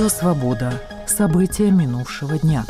Радио «Свобода». События минувшего дня.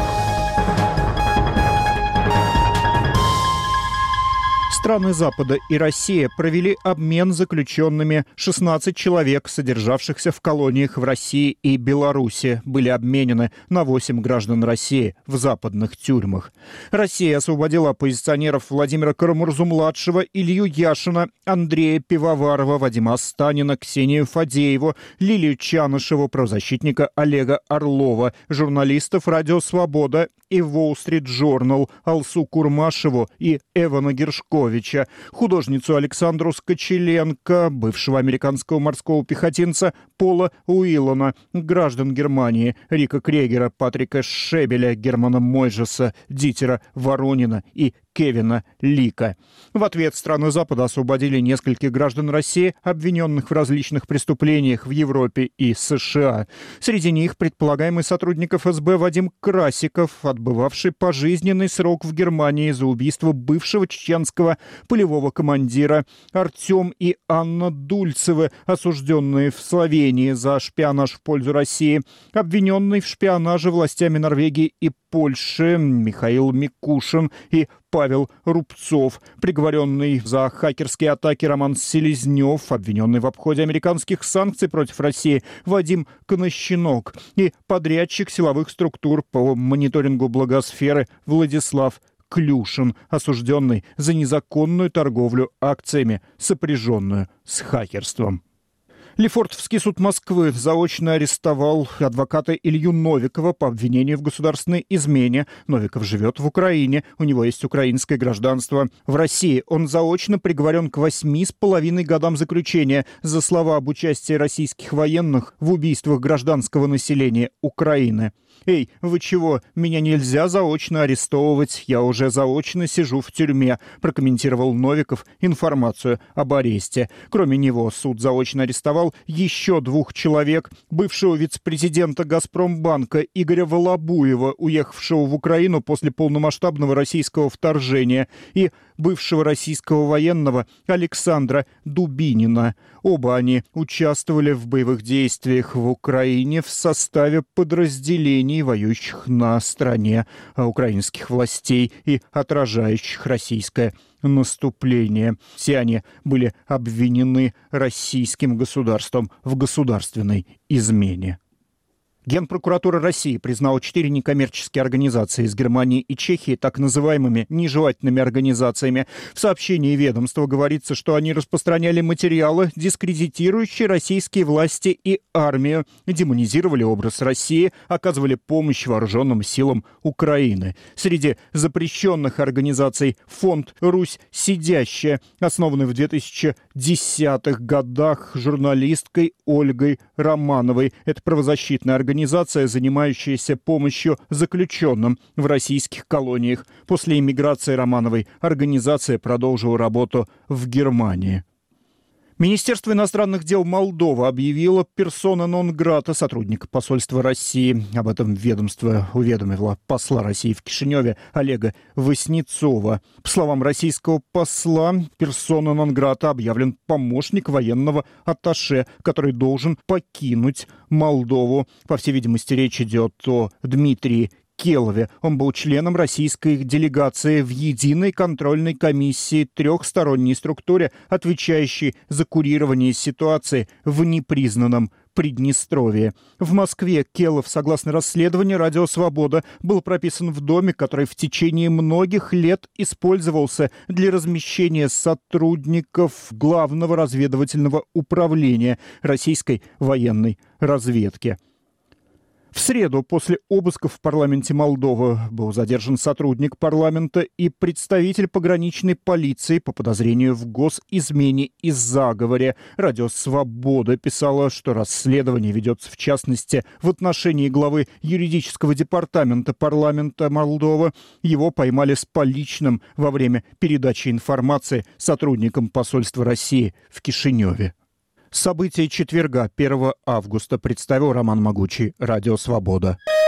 Страны Запада и Россия провели обмен заключенными. 16 человек, содержавшихся в колониях в России и Беларуси, были обменены на 8 граждан России в западных тюрьмах. Россия освободила оппозиционеров Владимира Карамурзу-младшего, Илью Яшина, Андрея Пивоварова, Вадима Останина, Ксению Фадееву, Лилию Чанышеву, правозащитника Олега Орлова, журналистов «Радио Свобода» и Wall Street Journal Алсу Курмашеву и Эвана Гершковича, художницу Александру Скочеленко, бывшего американского морского пехотинца Пола Уиллона, граждан Германии Рика Крегера, Патрика Шебеля, Германа Мойжеса, Дитера Воронина и Кевина Лика. В ответ страны Запада освободили нескольких граждан России, обвиненных в различных преступлениях в Европе и США. Среди них предполагаемый сотрудник ФСБ Вадим Красиков, отбывавший пожизненный срок в Германии за убийство бывшего чеченского полевого командира, Артем и Анна Дульцевы, осужденные в Словении за шпионаж в пользу России, обвиненный в шпионаже властями Норвегии и Польши Михаил Микушин и Павел Рубцов, приговоренный за хакерские атаки Роман Селезнев, обвиненный в обходе американских санкций против России Вадим Конощенок и подрядчик силовых структур по мониторингу благосферы Владислав Клюшин, осужденный за незаконную торговлю акциями, сопряженную с хакерством. Лефортовский суд Москвы заочно арестовал адвоката Илью Новикова по обвинению в государственной измене. Новиков живет в Украине, у него есть украинское гражданство. В России он заочно приговорен к 8,5 годам заключения за слова об участии российских военных в убийствах гражданского населения Украины. «Эй, вы чего? Меня нельзя заочно арестовывать. Я уже заочно сижу в тюрьме», прокомментировал Новиков информацию об аресте. Кроме него, суд заочно арестовал еще 2 человек: бывшего вице-президента «Газпромбанка» Игоря Волобуева, уехавшего в Украину после полномасштабного российского вторжения, и бывшего российского военного Александра Дубинина. Оба они участвовали в боевых действиях в Украине в составе подразделений, воюющих на стороне украинских властей и отражающих российское наступление. Все они были обвинены российским государством в государственной измене. Генпрокуратура России признала 4 некоммерческие организации из Германии и Чехии так называемыми нежелательными организациями. В сообщении ведомства говорится, что они распространяли материалы, дискредитирующие российские власти и армию, демонизировали образ России, оказывали помощь вооруженным силам Украины. Среди запрещенных организаций фонд «Русь сидящая», основанный в 2010-х годах журналисткой Ольгой Романовой. Это правозащитная организация, занимающаяся помощью заключенным в российских колониях. После эмиграции Романовой организация продолжила работу в Германии. Министерство иностранных дел Молдовы объявило персона нон-грата сотрудника посольства России. Об этом ведомство уведомило посла России в Кишиневе Олега Васнецова. По словам российского посла, персона нон-грата объявлен помощник военного атташе, который должен покинуть Молдову. По всей видимости, речь идет о Дмитрии Келове. Он был членом российской делегации в единой контрольной комиссии трехсторонней структуре, отвечающей за курирование ситуации в непризнанном Приднестровье. В Москве Келов, согласно расследованию «Радио Свобода», был прописан в доме, который в течение многих лет использовался для размещения сотрудников Главного разведывательного управления российской военной разведки. В среду после обысков в парламенте Молдовы был задержан сотрудник парламента и представитель пограничной полиции по подозрению в госизмене и заговоре. Радио «Свобода» писало, что расследование ведется в частности в отношении главы юридического департамента парламента Молдовы. Его поймали с поличным во время передачи информации сотрудникам посольства России в Кишиневе. События четверга, 1 августа, представил Роман Могучий, Радио «Свобода».